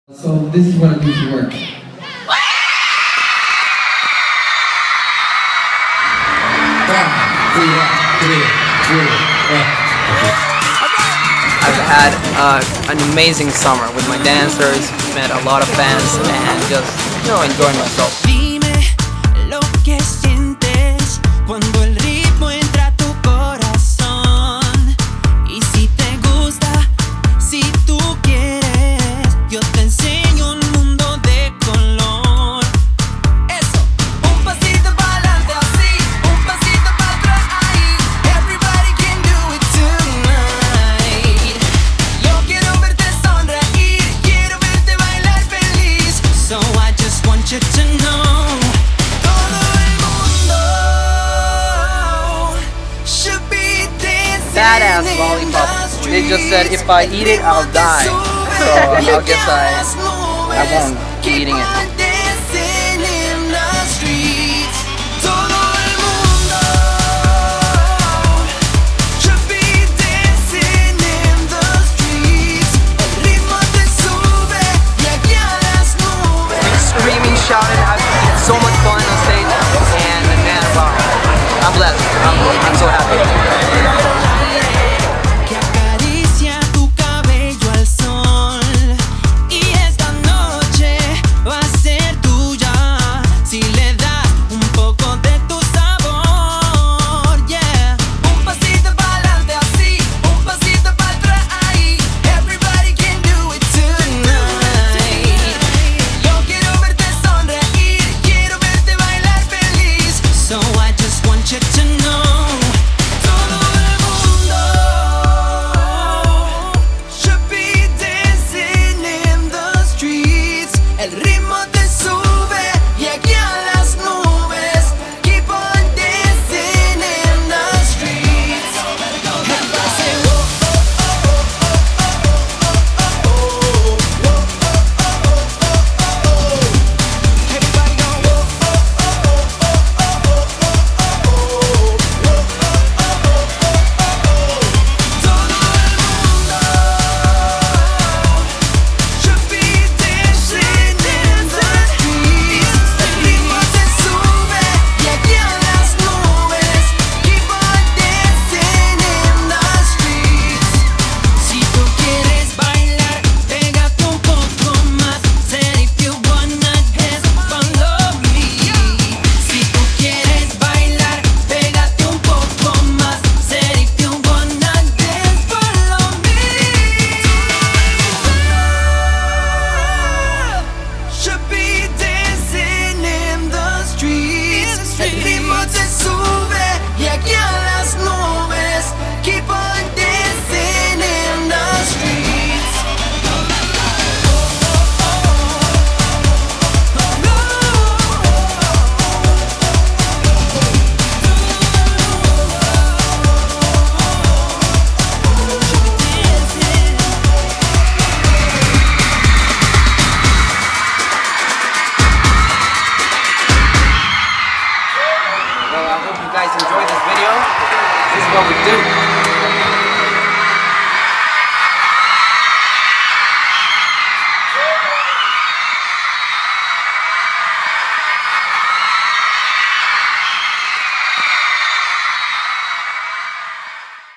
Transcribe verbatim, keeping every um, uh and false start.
So this is what I do for work. I've had uh, an amazing summer with my dancers, met a lot of fans, and just, you know, enjoying myself. Dime lo que sientes cuando el ritmo entra a tu corazón. Y si te gusta, si tú quieres, yo te enseño un mundo de color. Eso, un pasito para adelante así, un pasito para atrás ahí. Everybody can do it tonight. Yo quiero verte sonreír, quiero verte bailar feliz. So I just want you to know. Badass lollipop. They just said if I eat it, I'll die. So I guess I, I won't keep eating it.